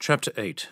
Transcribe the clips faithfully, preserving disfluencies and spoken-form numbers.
Chapter eight.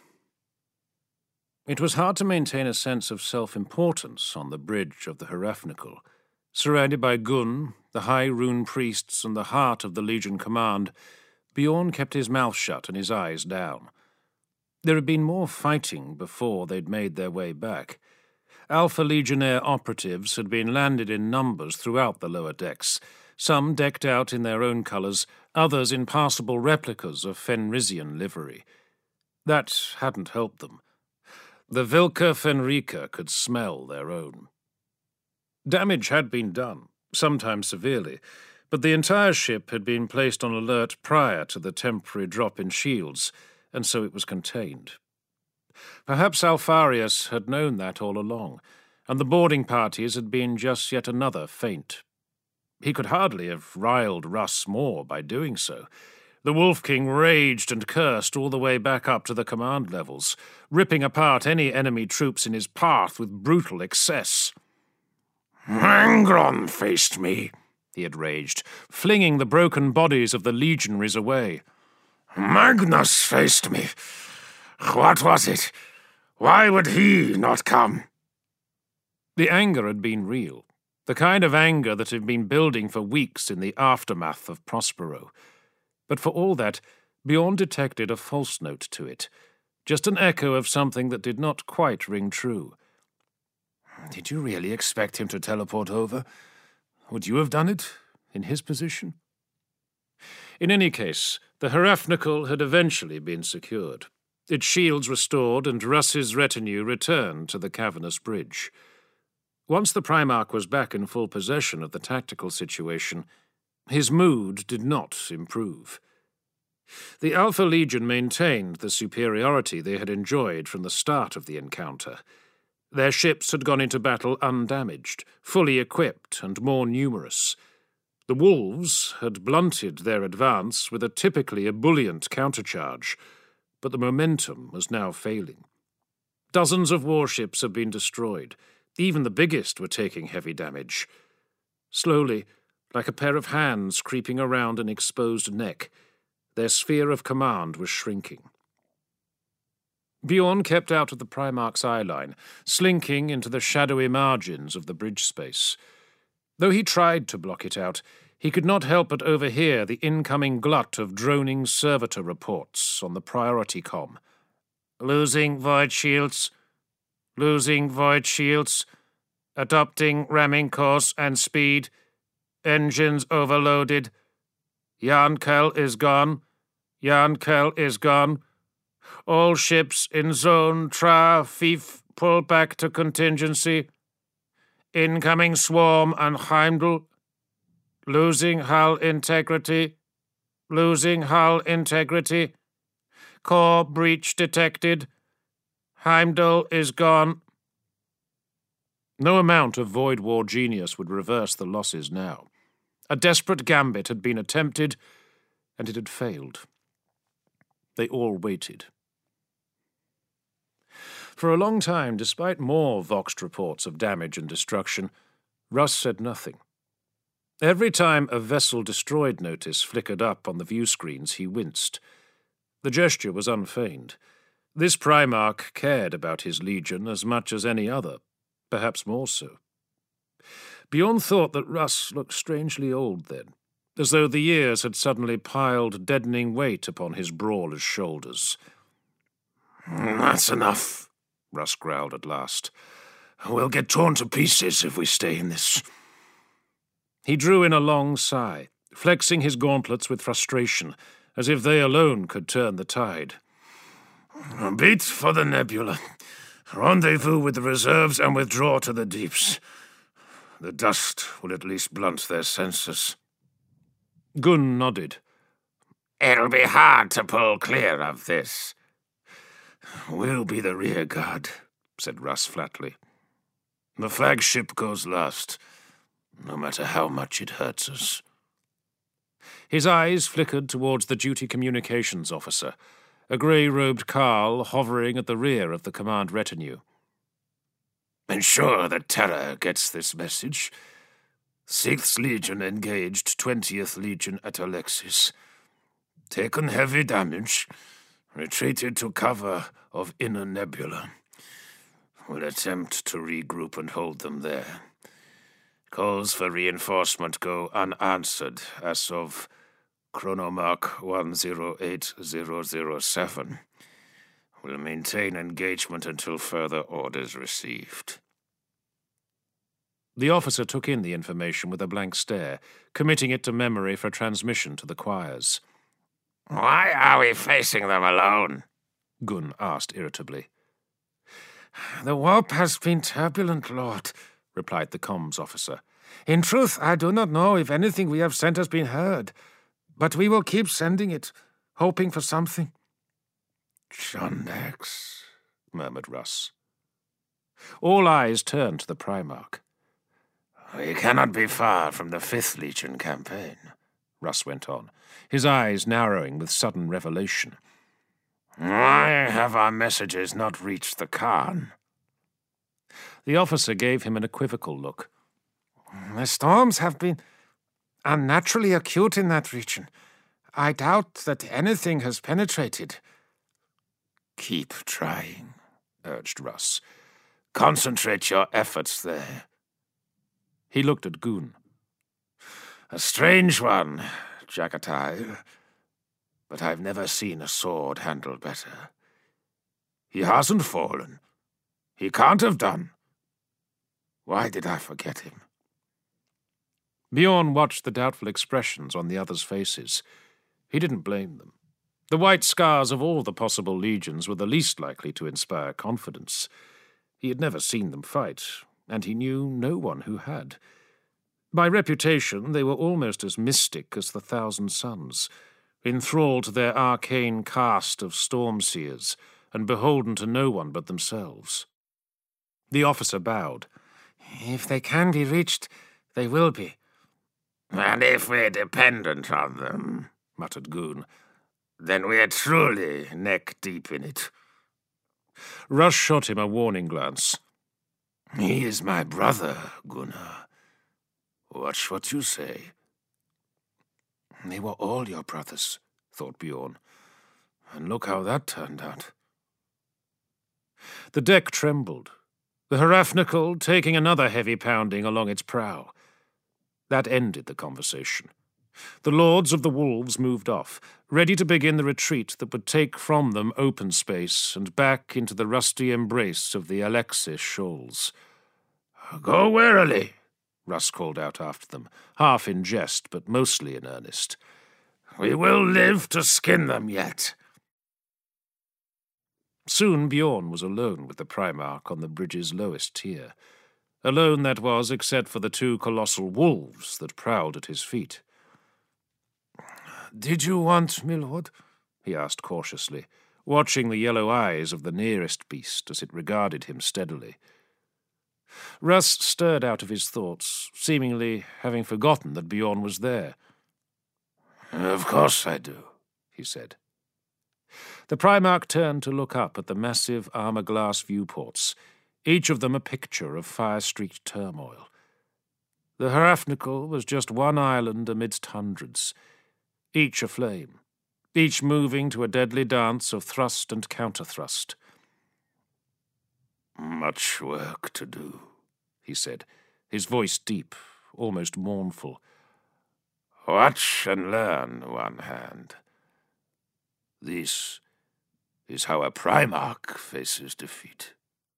It was hard to maintain a sense of self-importance on the bridge of the Hierafnical. Surrounded by Gunn, the high rune priests, and the heart of the Legion command, Bjorn kept his mouth shut and his eyes down. There had been more fighting before they'd made their way back. Alpha Legionnaire operatives had been landed in numbers throughout the lower decks, some decked out in their own colours, others in passable replicas of Fenrisian livery. That hadn't helped them. The Vilka Fenrika could smell their own. Damage had been done, sometimes severely, but the entire ship had been placed on alert prior to the temporary drop in shields, and so it was contained. Perhaps Alfarius had known that all along, and the boarding parties had been just yet another feint. He could hardly have riled Russ more by doing so. The Wolf King raged and cursed all the way back up to the command levels, ripping apart any enemy troops in his path with brutal excess. "Angron faced me," he had raged, flinging the broken bodies of the legionaries away. "Magnus faced me. What was it? Why would he not come?" The anger had been real, the kind of anger that had been building for weeks in the aftermath of Prospero. But for all that, Bjorn detected a false note to it, just an echo of something that did not quite ring true. "Did you really expect him to teleport over? Would you have done it, in his position?" In any case, the Hierafnical had eventually been secured, its shields restored, and Russ's retinue returned to the cavernous bridge. Once the Primarch was back in full possession of the tactical situation, his mood did not improve. The Alpha Legion maintained the superiority they had enjoyed from the start of the encounter. Their ships had gone into battle undamaged, fully equipped and more numerous. The Wolves had blunted their advance with a typically ebullient countercharge, but the momentum was now failing. Dozens of warships had been destroyed. Even the biggest were taking heavy damage. Slowly, like a pair of hands creeping around an exposed neck, their sphere of command was shrinking. Bjorn kept out of the Primarch's eyeline, slinking into the shadowy margins of the bridge space. Though he tried to block it out, he could not help but overhear the incoming glut of droning servitor reports on the priority comm. "Losing void shields. Losing void shields. Adopting ramming course and speed. Engines overloaded. Yarnkel is gone. Yarnkel is gone. All ships in zone Tra Fif pull back to contingency. Incoming swarm on Heimdall. Losing hull integrity. Losing hull integrity. Core breach detected. Heimdall is gone." No amount of Void War genius would reverse the losses now. A desperate gambit had been attempted, and it had failed. They all waited. For a long time, despite more voxed reports of damage and destruction, Russ said nothing. Every time a vessel destroyed notice flickered up on the view screens, he winced. The gesture was unfeigned. This Primarch cared about his legion as much as any other, perhaps more so. Bjorn thought that Russ looked strangely old then, as though the years had suddenly piled deadening weight upon his brawler's shoulders. "That's enough," Russ growled at last. "We'll get torn to pieces if we stay in this." He drew in a long sigh, flexing his gauntlets with frustration, as if they alone could turn the tide. "Beat for the nebula. Rendezvous with the reserves and withdraw to the deeps. The dust will at least blunt their senses." Gunn nodded. "It'll be hard to pull clear of this." "We'll be the rear guard," said Russ flatly. "The flagship goes last, no matter how much it hurts us." His eyes flickered towards the duty communications officer, a grey-robed Carl hovering at the rear of the command retinue. "Ensure that Terra gets this message. Sixth Legion engaged twentieth Legion at Alexis. Taken heavy damage. Retreated to cover of Inner Nebula. Will attempt to regroup and hold them there. Calls for reinforcement go unanswered as of Chronomark one zero eight zero zero seven. Will maintain engagement until further orders received. The officer took in the information with a blank stare, committing it to memory for transmission to the choirs. Why are we facing them alone? Gunn asked irritably. The warp has been turbulent, Lord, replied the comms officer. In truth, I do not know if anything we have sent has been heard, but we will keep sending it, hoping for something. Shondax, murmured Russ. All eyes turned to the Primarch. We cannot be far from the Fifth Legion campaign, Russ went on, his eyes narrowing with sudden revelation. Why have our messages not reached the Khan? The officer gave him an equivocal look. The storms have been unnaturally acute in that region. I doubt that anything has penetrated. Keep trying, urged Russ. Concentrate your efforts there. He looked at Gunn. A strange one, Jagatai, but I've never seen a sword handled better. He hasn't fallen. He can't have done. Why did I forget him? Bjorn watched the doubtful expressions on the others' faces. He didn't blame them. The white scars of all the possible legions were the least likely to inspire confidence. He had never seen them fight, and he knew no one who had. By reputation, they were almost as mystic as the Thousand Suns, enthralled to their arcane caste of storm-seers, and beholden to no one but themselves. The officer bowed. If they can be reached, they will be. And if we're dependent on them, muttered Gunn, then we're truly neck-deep in it. Russ shot him a warning glance. He is my brother, Gunnar. Watch what you say. They were all your brothers, thought Bjorn. And look how that turned out. The deck trembled, the Hierarchical taking another heavy pounding along its prow. That ended the conversation. The Lords of the Wolves moved off, ready to begin the retreat that would take from them open space and back into the rusty embrace of the Alexis shoals. Go warily, Russ called out after them, half in jest but mostly in earnest. We will live to skin them yet. Soon Bjorn was alone with the Primarch on the bridge's lowest tier. Alone that was, except for the two colossal wolves that prowled at his feet. "Did you want, my lord?" he asked cautiously, watching the yellow eyes of the nearest beast as it regarded him steadily. Russ stirred out of his thoughts, seemingly having forgotten that Bjorn was there. "Of course I do," he said. The Primarch turned to look up at the massive armor-glass viewports, each of them a picture of fire-streaked turmoil. The Hierarchical was just one island amidst hundreds, each aflame, each moving to a deadly dance of thrust and counter-thrust. "Much work to do," he said, his voice deep, almost mournful. "Watch and learn, one hand. This is how a Primarch faces defeat."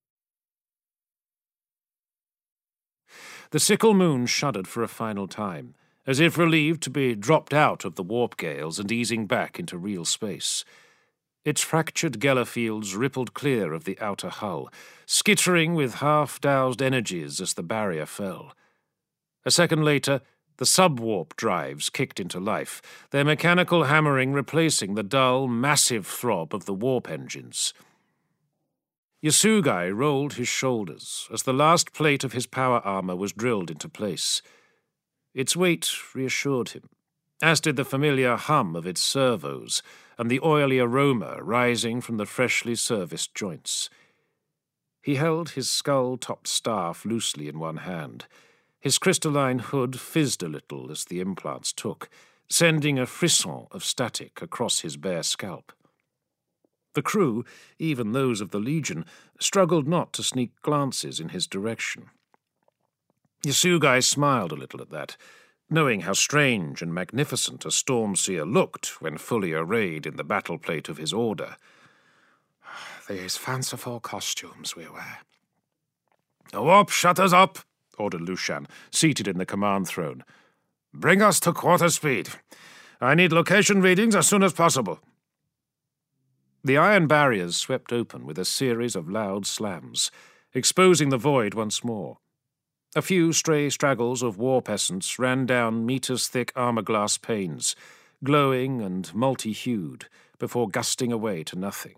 The sickle moon shuddered for a final time, as if relieved to be dropped out of the warp gales and easing back into real space. Its fractured Gellerfields rippled clear of the outer hull, skittering with half-doused energies as the barrier fell. A second later, the sub-warp drives kicked into life, their mechanical hammering replacing the dull, massive throb of the warp engines. Yasugai rolled his shoulders as the last plate of his power armor was drilled into place. Its weight reassured him, as did the familiar hum of its servos and the oily aroma rising from the freshly serviced joints. He held his skull-topped staff loosely in one hand. His crystalline hood fizzed a little as the implants took, sending a frisson of static across his bare scalp. The crew, even those of the Legion, struggled not to sneak glances in his direction. Yasugai smiled a little at that, knowing how strange and magnificent a Stormseer looked when fully arrayed in the battle plate of his order. These fanciful costumes we wear. Warp shutters up, ordered Lushan, seated in the command throne. Bring us to quarter speed. I need location readings as soon as possible. The iron barriers swept open with a series of loud slams, exposing the void once more. A few stray straggles of warp essence ran down meters-thick armor-glass panes, glowing and multi-hued, before gusting away to nothing.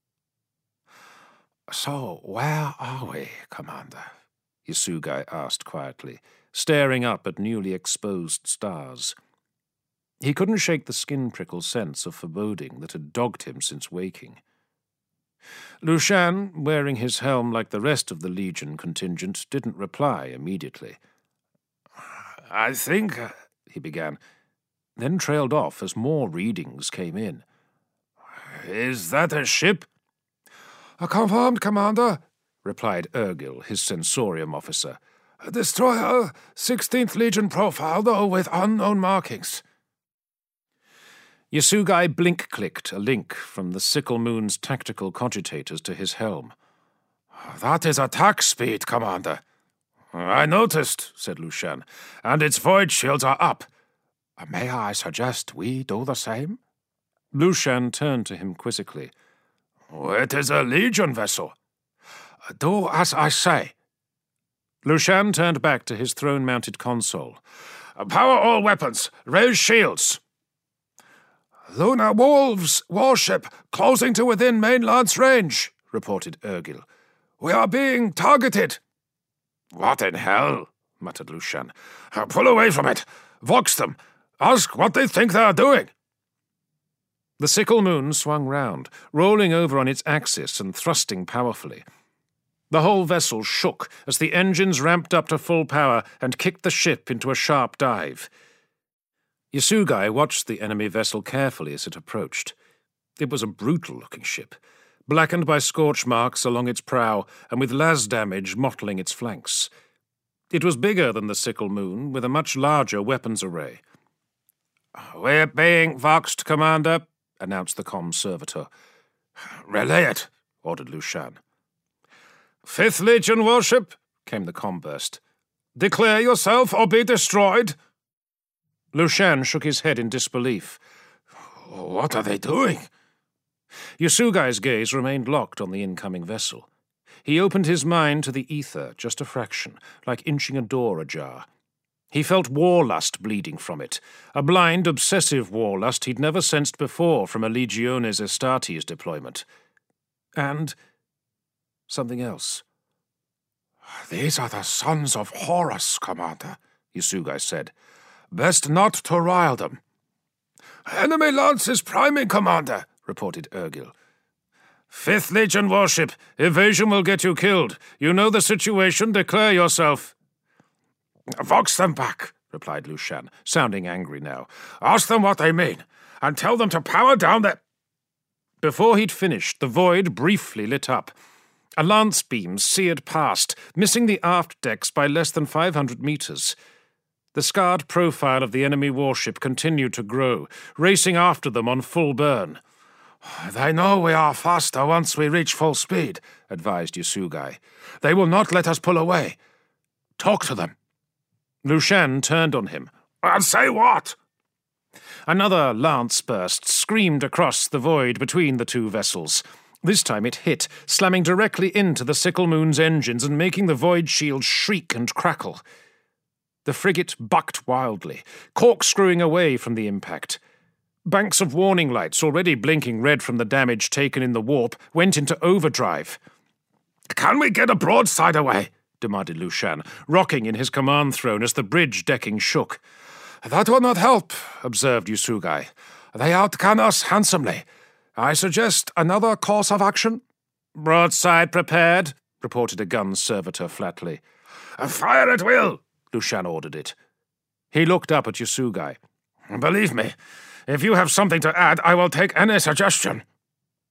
"So, where are we, Commander?" Yasugai asked quietly, staring up at newly exposed stars. He couldn't shake the skin-prickle sense of foreboding that had dogged him since waking. Lushan, wearing his helm like the rest of the Legion contingent, didn't reply immediately. "I think," he began, then trailed off as more readings came in. "Is that a ship?" "Confirmed, Commander," replied Ergil, his sensorium officer. "A destroyer, sixteenth Legion profile, though with unknown markings." Yasugai blink-clicked a link from the Sickle Moon's tactical cogitators to his helm. "That is attack speed, Commander." "I noticed," said Lushan, "and its void shields are up." "May I suggest we do the same?" Lushan turned to him quizzically. "It is a Legion vessel." "Do as I say." Lushan turned back to his throne-mounted console. "Power all weapons! Raise shields!" "Lunar Wolves warship closing to within main lance range," reported Ergil. "We are being targeted." "What in hell?" muttered Lushan. "Pull away from it! Vox them! Ask what they think they are doing!" The Sickle Moon swung round, rolling over on its axis and thrusting powerfully. The whole vessel shook as the engines ramped up to full power and kicked the ship into a sharp dive. Yasugai watched the enemy vessel carefully as it approached. It was a brutal-looking ship, blackened by scorch marks along its prow and with las damage mottling its flanks. It was bigger than the Sickle Moon, with a much larger weapons array. "We're being voxed, Commander," announced the comm servitor. "Relay it," ordered Lushan. "Fifth Legion warship," came the comm burst. "Declare yourself or be destroyed." Lushan shook his head in disbelief. "What are they doing?" Yasugai's gaze remained locked on the incoming vessel. He opened his mind to the ether just a fraction, like inching a door ajar. He felt warlust bleeding from it, a blind, obsessive warlust he'd never sensed before from a Legiones Astartes deployment. And something else. "These are the sons of Horus, Commander," Yasugai said. "Best not to rile them." "Enemy lance is priming, Commander," reported Ergil. "Fifth Legion warship, evasion will get you killed. You know the situation, declare yourself." "Vox them back," replied Lushan, sounding angry now. "Ask them what they mean, and tell them to power down their—" Before he'd finished, the void briefly lit up. A lance beam seared past, missing the aft decks by less than five hundred meters. The scarred profile of the enemy warship continued to grow, racing after them on full burn. "They know we are faster once we reach full speed," advised Yasugai. "They will not let us pull away. Talk to them." Lushan turned on him. "And say what?" Another lance burst screamed across the void between the two vessels. This time it hit, slamming directly into the Sickle Moon's engines and making the void shield shriek and crackle. The frigate bucked wildly, corkscrewing away from the impact. Banks of warning lights, already blinking red from the damage taken in the warp, went into overdrive. "Can we get a broadside away?" demanded Lushan, rocking in his command throne as the bridge decking shook. "That will not help," observed Yasugai. "They outgun us handsomely. I suggest another course of action." "Broadside prepared," reported a gun servitor flatly. "Fire at will," Lushan ordered it. He looked up at Yasugai. "Believe me, if you have something to add, I will take any suggestion."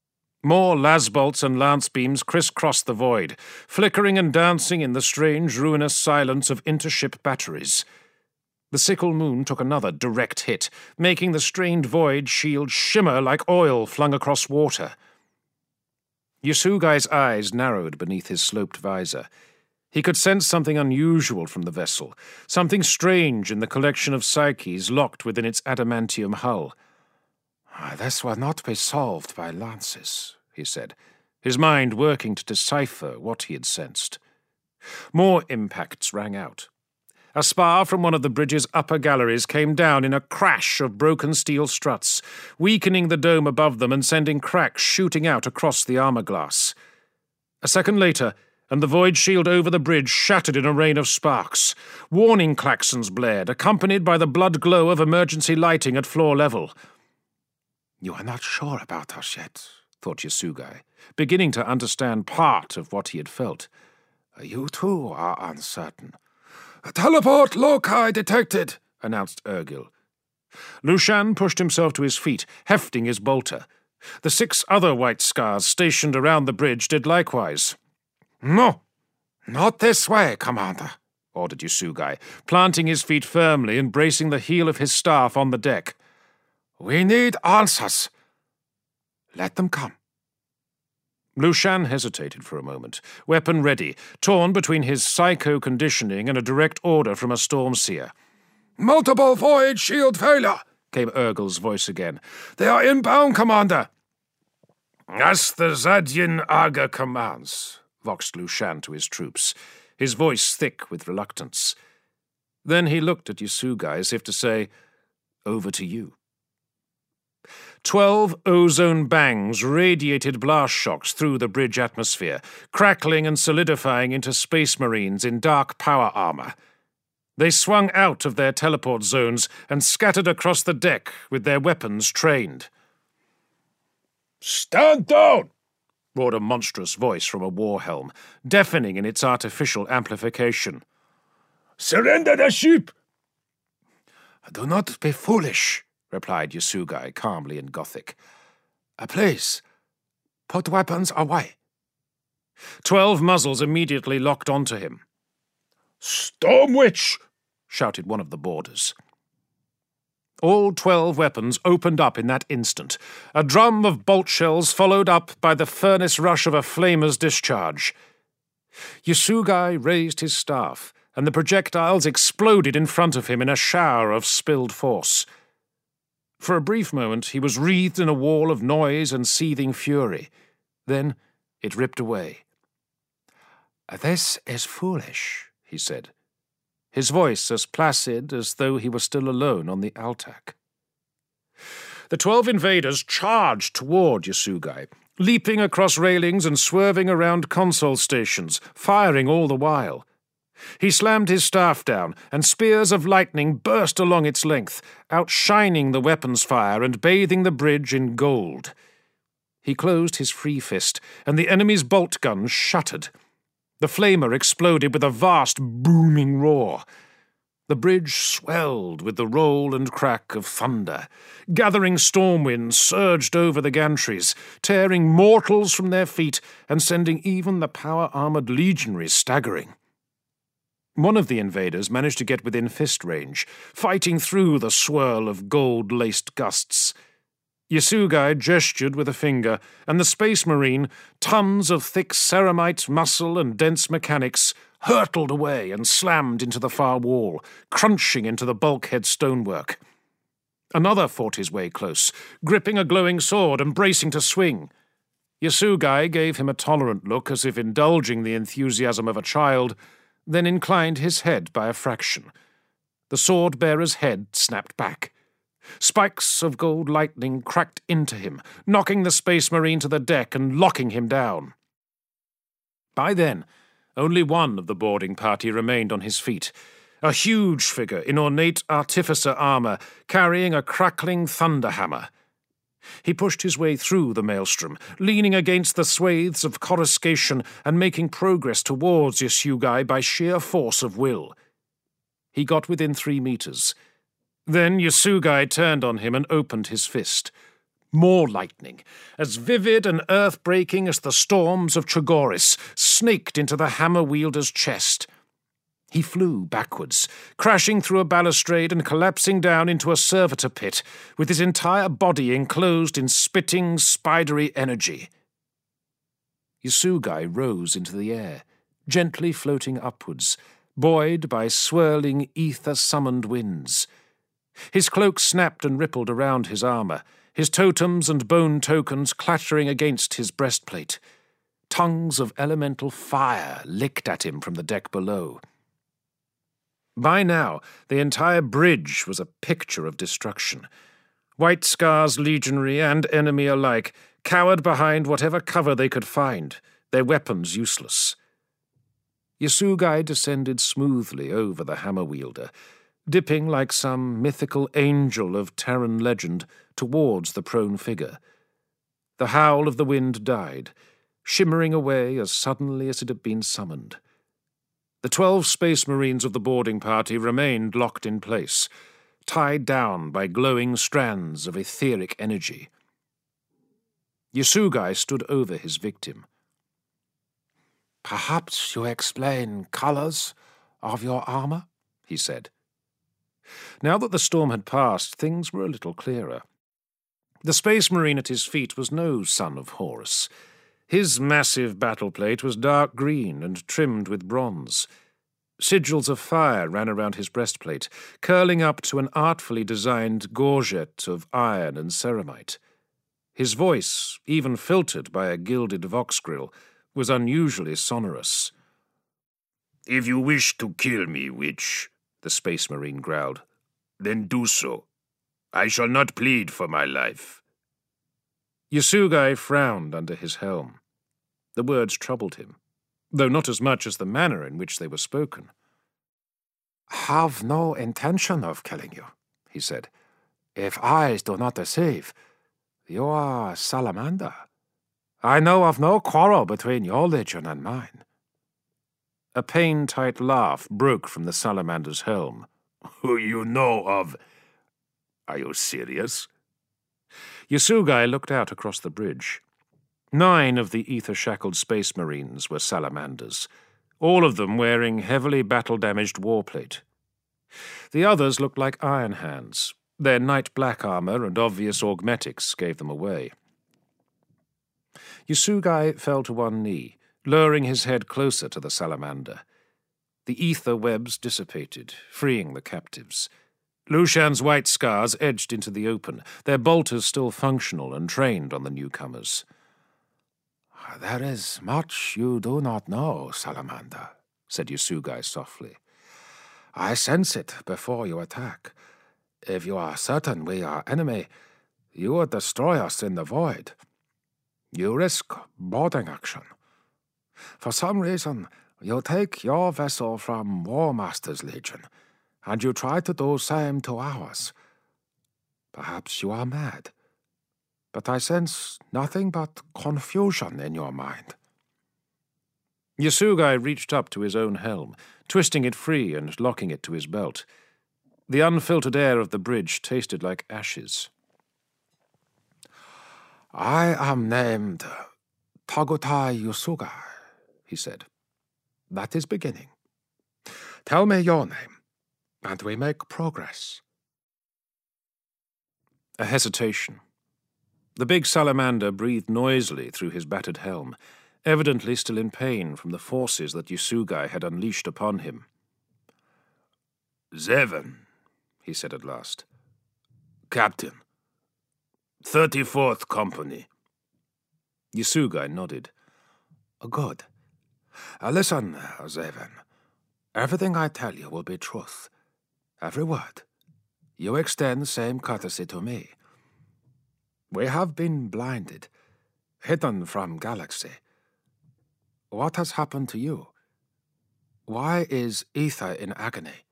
More lasbolts and lance beams crisscrossed the void, flickering and dancing in the strange, ruinous silence of intership batteries. The sickle moon took another direct hit, making the strained void shield shimmer like oil flung across water. Yasugai's eyes narrowed beneath his sloped visor. He could sense something unusual from the vessel, something strange in the collection of psyches locked within its adamantium hull. "This will not be solved by lances," he said, his mind working to decipher what he had sensed. More impacts rang out. A spar from one of the bridge's upper galleries came down in a crash of broken steel struts, weakening the dome above them and sending cracks shooting out across the armor glass. A second later, and the void shield over the bridge shattered in a rain of sparks. Warning klaxons blared, accompanied by the blood glow of emergency lighting at floor level. "You are not sure about us yet," thought Yasugai, beginning to understand part of what he had felt. "You too are uncertain." "A teleport loci detected," announced Ergil. Lushan pushed himself to his feet, hefting his bolter. The six other white scars stationed around the bridge did likewise. "No, not this way, Commander," ordered Yasugai, planting his feet firmly and bracing the heel of his staff on the deck. "We need answers. Let them come." Lushan hesitated for a moment, weapon ready, torn between his psycho conditioning and a direct order from a Stormseer. "Multiple void shield failure," came Ergil's voice again. "They are inbound, Commander." "As the Zadian Aga commands," voxed Lushan to his troops, his voice thick with reluctance. Then he looked at Yasugai as if to say, "Over to you." Twelve ozone bangs radiated blast shocks through the bridge atmosphere, crackling and solidifying into space marines in dark power armor. They swung out of their teleport zones and scattered across the deck with their weapons trained. "Stand down!" roared a monstrous voice from a war helm, deafening in its artificial amplification. "Surrender the ship!" "Do not be foolish," replied Yasugai calmly in Gothic. "Please, put weapons away." Twelve muzzles immediately locked onto him. "Stormwitch!" shouted one of the boarders. All twelve weapons opened up in that instant, a drum of bolt shells followed up by the furnace rush of a flamer's discharge. Yasugai raised his staff, and the projectiles exploded in front of him in a shower of spilled force. For a brief moment he was wreathed in a wall of noise and seething fury. Then it ripped away. "This is foolish," he said, his voice as placid as though he were still alone on the Altac. The twelve invaders charged toward Yasugai, leaping across railings and swerving around console stations, firing all the while. He slammed his staff down, and spears of lightning burst along its length, outshining the weapons fire and bathing the bridge in gold. He closed his free fist, and the enemy's bolt guns shuttered. The flamer exploded with a vast, booming roar. The bridge swelled with the roll and crack of thunder. Gathering storm winds surged over the gantries, tearing mortals from their feet and sending even the power-armored legionaries staggering. One of the invaders managed to get within fist range, fighting through the swirl of gold-laced gusts. Yasugai gestured with a finger, and the Space Marine, tons of thick ceramite muscle and dense mechanics, hurtled away and slammed into the far wall, crunching into the bulkhead stonework. Another fought his way close, gripping a glowing sword and bracing to swing. Yasugai gave him a tolerant look as if indulging the enthusiasm of a child, then inclined his head by a fraction. The sword-bearer's head snapped back. Spikes of gold lightning cracked into him, knocking the Space Marine to the deck and locking him down. By then, only one of the boarding party remained on his feet, a huge figure in ornate artificer armor, carrying a crackling thunderhammer. He pushed his way through the maelstrom, leaning against the swathes of coruscation and making progress towards Yasugai by sheer force of will. He got within three meters. Then Yasugai turned on him and opened his fist. More lightning, as vivid and earth-breaking as the storms of Trigoris, snaked into the hammer-wielder's chest. He flew backwards, crashing through a balustrade and collapsing down into a servitor pit, with his entire body enclosed in spitting, spidery energy. Yasugai rose into the air, gently floating upwards, buoyed by swirling, ether-summoned winds. His cloak snapped and rippled around his armour, his totems and bone tokens clattering against his breastplate. Tongues of elemental fire licked at him from the deck below. By now, the entire bridge was a picture of destruction. White Scar's legionary and enemy alike cowered behind whatever cover they could find, their weapons useless. Yasugai descended smoothly over the hammer-wielder, dipping like some mythical angel of Terran legend towards the prone figure. The howl of the wind died, shimmering away as suddenly as it had been summoned. The twelve space marines of the boarding party remained locked in place, tied down by glowing strands of etheric energy. Yasugai stood over his victim. "Perhaps you explain colours of your armour?" he said. Now that the storm had passed, things were a little clearer. The space marine at his feet was no son of Horus. His massive battle plate was dark green and trimmed with bronze. Sigils of fire ran around his breastplate, curling up to an artfully designed gorget of iron and ceramite. His voice, even filtered by a gilded vox grill, was unusually sonorous. "If you wish to kill me, witch," the space marine growled, "then do so. I shall not plead for my life." Yasugai frowned under his helm. The words troubled him, though not as much as the manner in which they were spoken. "Have no intention of killing you," he said. "If eyes do not deceive, you are a salamander. I know of no quarrel between your legion and mine." A pain-tight laugh broke from the salamander's helm. "Who you know of? Are you serious?" Yasugai looked out across the bridge. Nine of the ether-shackled space marines were salamanders, all of them wearing heavily battle-damaged warplate. The others looked like Iron Hands. Their night-black armour and obvious augmetics gave them away. Yasugai fell to one knee, luring his head closer to the salamander. The ether webs dissipated, freeing the captives. Lushan's white scars edged into the open, their bolters still functional and trained on the newcomers. "There is much you do not know, Salamander," said Yasugai softly. "I sense it before you attack. If you are certain we are enemy, you would destroy us in the void. You risk boarding action. For some reason, you take your vessel from War Master's Legion, and you try to do same to ours. Perhaps you are mad, but I sense nothing but confusion in your mind." Yasugai reached up to his own helm, twisting it free and locking it to his belt. The unfiltered air of the bridge tasted like ashes. "I am named Tagutai Yasugai," he said. "That is beginning. Tell me your name, and we make progress." A hesitation. The big salamander breathed noisily through his battered helm, evidently still in pain from the forces that Yasugai had unleashed upon him. "Zevon," he said at last. "Captain. thirty-fourth Company." Yasugai nodded. "Good. Uh, listen, Zevon. Everything I tell you will be truth. Every word. You extend same courtesy to me. We have been blinded, hidden from galaxy. What has happened to you? Why is Ether in agony?"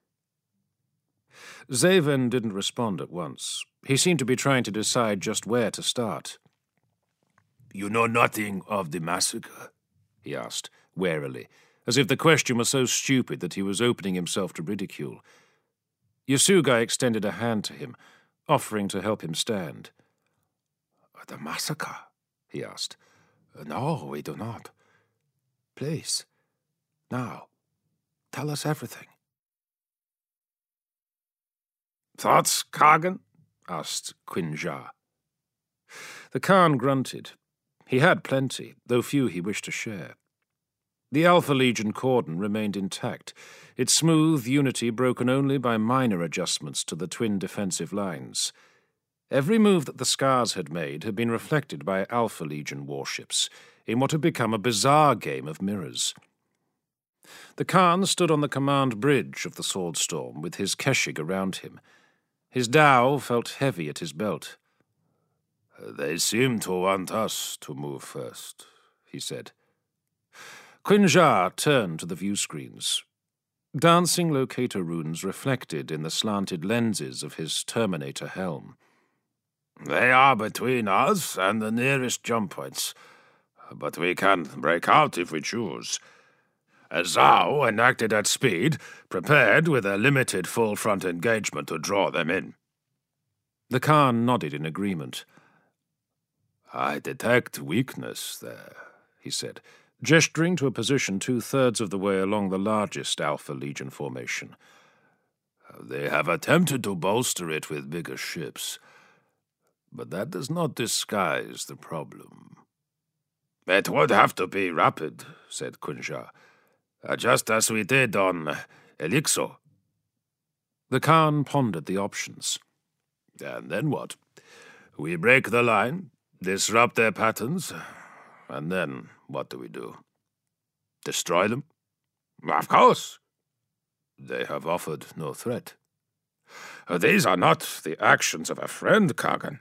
Zevon didn't respond at once. He seemed to be trying to decide just where to start. "You know nothing of the massacre?" he asked, warily, as if the question was so stupid that he was opening himself to ridicule. Yasugai extended a hand to him, offering to help him stand. The massacre? He asked. No, we do not. Please, now, tell us everything. Thoughts, Kargan? Asked Quinjar. The Khan grunted. He had plenty, though few he wished to share. The Alpha Legion cordon remained intact, its smooth unity broken only by minor adjustments to the twin defensive lines. Every move that the Scars had made had been reflected by Alpha Legion warships, in what had become a bizarre game of mirrors. The Khan stood on the command bridge of the Swordstorm with his Keshig around him. His dhow felt heavy at his belt. They seem to want us to move first, he said. Quinjar turned to the view screens. Dancing locator runes reflected in the slanted lenses of his Terminator helm. They are between us and the nearest jump points, but we can break out if we choose. Zhao enacted at speed, prepared with a limited full-front engagement to draw them in. The Khan nodded in agreement. I detect weakness there, he said, gesturing to a position two-thirds of the way along the largest Alpha Legion formation. They have attempted to bolster it with bigger ships, but that does not disguise the problem. It would have to be rapid, said Quinjar, just as we did on Elixir. The Khan pondered the options. And then what? We break the line, disrupt their patterns, and then what do we do? Destroy them? Of course. They have offered no threat. These are not the actions of a friend, Kargan.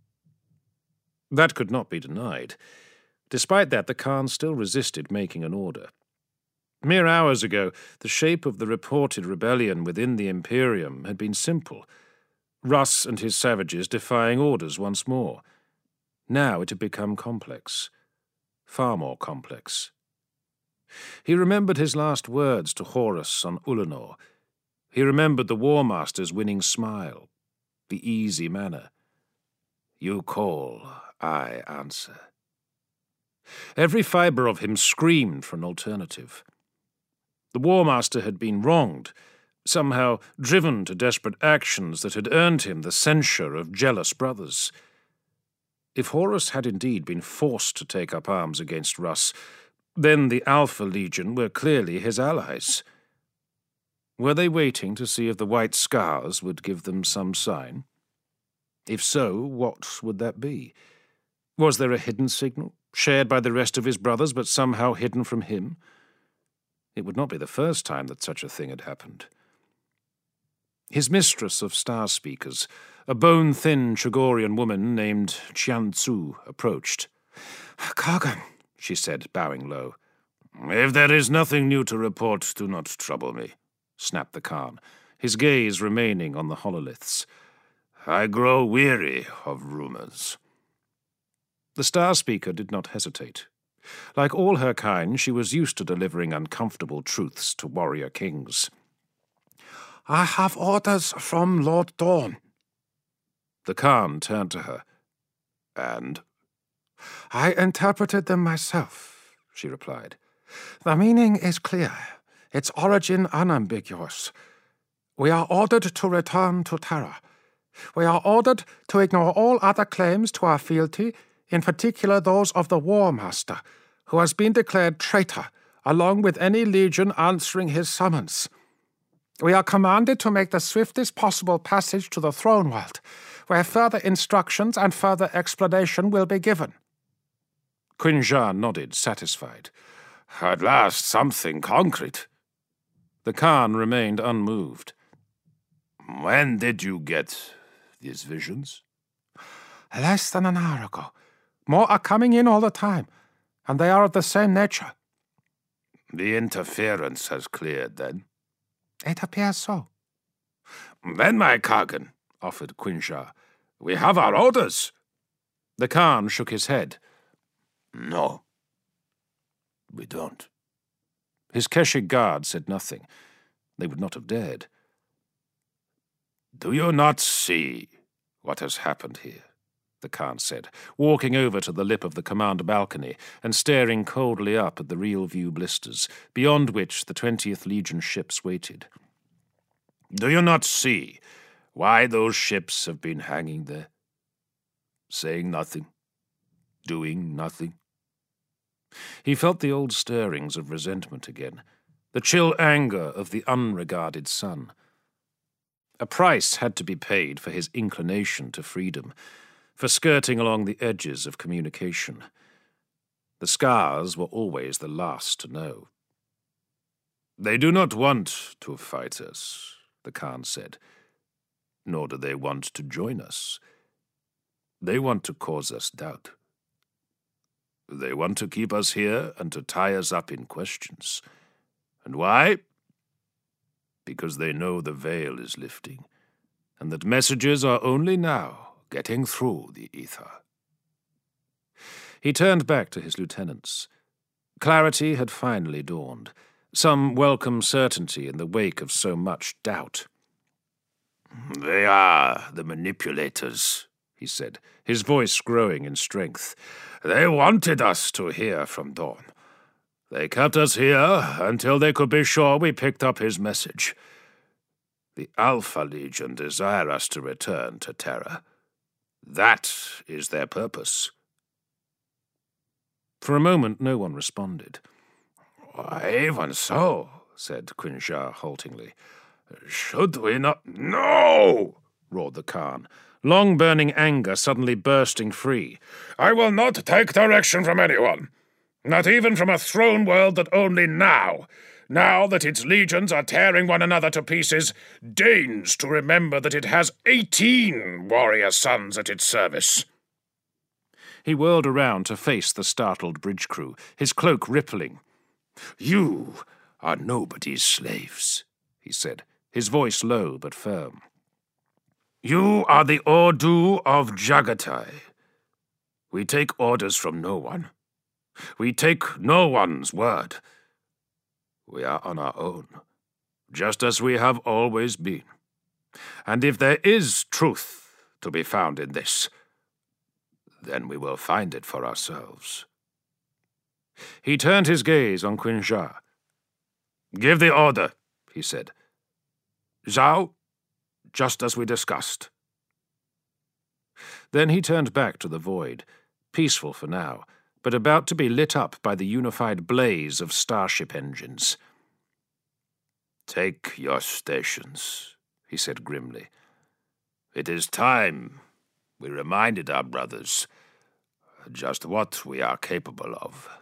That could not be denied. Despite that, the Khan still resisted making an order. Mere hours ago, the shape of the reported rebellion within the Imperium had been simple. Russ and his savages defying orders once more. Now it had become complex. Far more complex. He remembered his last words to Horus on Ulanor. He remembered the War Master's winning smile, the easy manner. You call, I answer. Every fibre of him screamed for an alternative. The War Master had been wronged, somehow driven to desperate actions that had earned him the censure of jealous brothers. If Horus had indeed been forced to take up arms against Russ, then the Alpha Legion were clearly his allies. Were they waiting to see if the White Scars would give them some sign? If so, what would that be? Was there a hidden signal, shared by the rest of his brothers, but somehow hidden from him? It would not be the first time that such a thing had happened. His mistress of star speakers, a bone-thin Chagorian woman named Qian Tzu, approached. Kargan, she said, bowing low. If there is nothing new to report, do not trouble me, snapped the Khan, his gaze remaining on the hololiths. I grow weary of rumors. The star speaker did not hesitate. Like all her kind, she was used to delivering uncomfortable truths to warrior kings. I have orders from Lord Dawn. The Khan turned to her. And? I interpreted them myself, she replied. The meaning is clear, its origin unambiguous. We are ordered to return to Terra. We are ordered to ignore all other claims to our fealty, in particular those of the War Master, who has been declared traitor, along with any legion answering his summons. We are commanded to make the swiftest possible passage to the throne world, where further instructions and further explanation will be given. Quinjar nodded, satisfied. At last, something concrete. The Khan remained unmoved. When did you get these visions? Less than an hour ago. More are coming in all the time, and they are of the same nature. The interference has cleared, then? It appears so. Then, my Kargan, offered Quinjar, we have our orders. The Khan shook his head. No, we don't. His Keshig guard said nothing. They would not have dared. Do you not see what has happened here? the Khan said, walking over to the lip of the command balcony and staring coldly up at the real view blisters, beyond which the twentieth Legion ships waited. Do you not see why those ships have been hanging there? Saying nothing, doing nothing. He felt the old stirrings of resentment again, the chill anger of the unregarded sun. A price had to be paid for his inclination to freedom, for skirting along the edges of communication. The scars were always the last to know. They do not want to fight us, the Khan said, nor do they want to join us. They want to cause us doubt. They want to keep us here and to tie us up in questions. And why? Because they know the veil is lifting, and that messages are only now getting through the ether. He turned back to his lieutenants. Clarity had finally dawned, some welcome certainty in the wake of so much doubt. They are the manipulators, he said, his voice growing in strength. They wanted us to hear from Dawn. They kept us here until they could be sure we picked up his message. The Alpha Legion desire us to return to Terra. That is their purpose. For a moment no one responded. Even so, said Quinjar haltingly. Should we not— No! roared the Khan, long-burning anger suddenly bursting free. I will not take direction from anyone, not even from a throne world that only now, now that its legions are tearing one another to pieces, deigns to remember that it has eighteen warrior sons at its service. He whirled around to face the startled bridge crew, his cloak rippling. You are nobody's slaves, he said, his voice low but firm. You are the Ordu of Jagatai. We take orders from no one. We take no one's word. We are on our own, just as we have always been. And if there is truth to be found in this, then we will find it for ourselves. He turned his gaze on Quinjar. Give the order, he said. Zhao, just as we discussed. Then he turned back to the void, peaceful for now, but about to be lit up by the unified blaze of starship engines. Take your stations, he said grimly. It is time we reminded our brothers just what we are capable of.